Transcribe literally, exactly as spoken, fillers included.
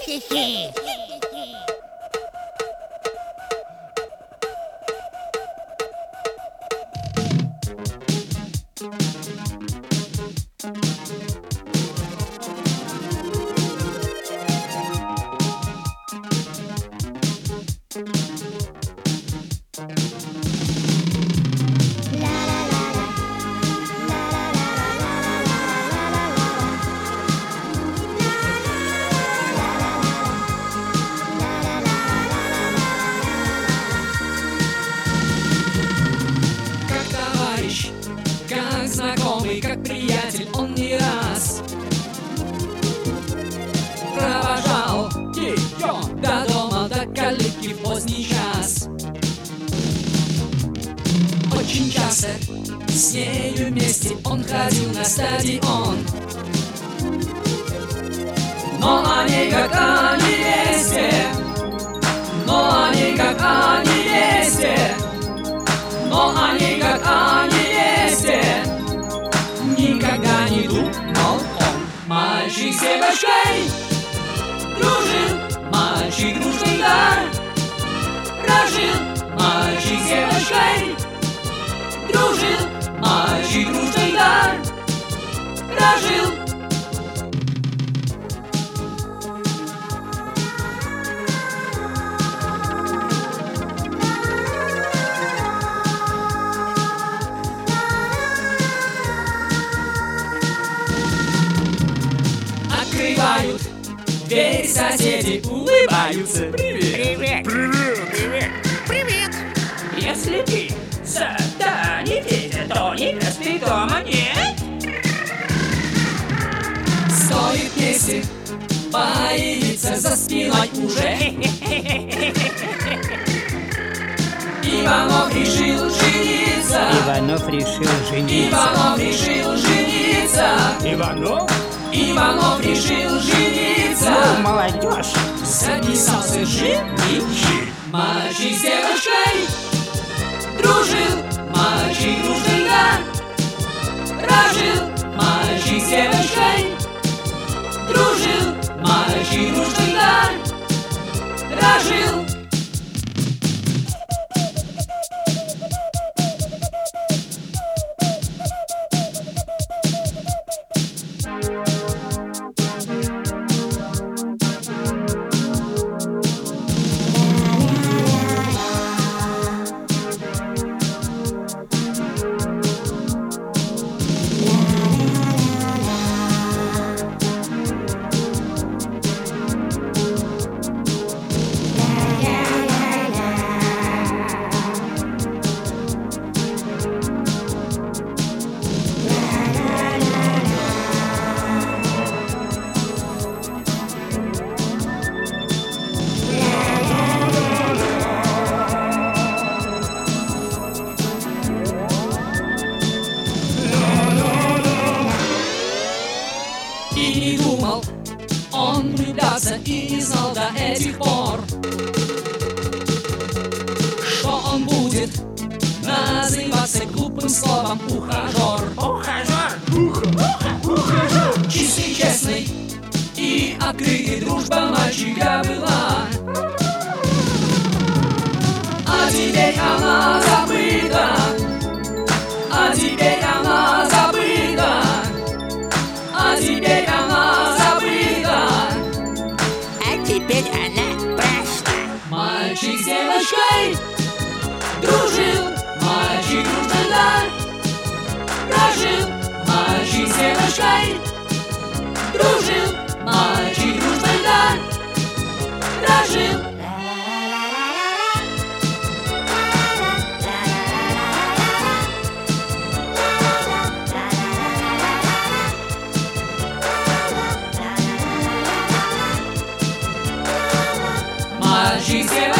Хе-хе-хе. Как знакомый, как приятель, он не раз провожал ее до дома, до калитки в поздний час. Очень часто с нею вместе он ходил на стадион, но они как о невесте, но они как о невесте, но они как о невесте. Никогда не думал он. Мальчик с девочкой дружил, мальчик дружный дар прожил. Мальчик с девочкой дружил, мальчик дружный дар прожил. Открывают дверь соседи, улыбаются. Привет! Привет! Привет! Привет! Если ты сада не видит, то невесты дома нет. Стоит вместе появиться за спиной уже. Иванов решил жениться. Иванов решил жениться. Иванов решил жениться. Иванов? Иванов решил жениться. Ну, молодежь. Записался жених. Мальчик с девочкой дружил, мальчик дружный дар прожил. Мальчик с девочкой дружил, мальчик дружный дар прожил. И не думал он влюбляться, и не знал до этих пор, что он будет называться глупым словом ухажер. Ухажер! Ухажер! Чистый, честный и открытый дружба мальчика была. А теперь она забыта, а теперь она забыта, а теперь она забыта, А теперь она прошла. Мальчик с девочкой дружил, мальчик дружный дар прожил. Мальчик с девочкой дружил, мальчик дружный дар прожил. Мальчик с девочкой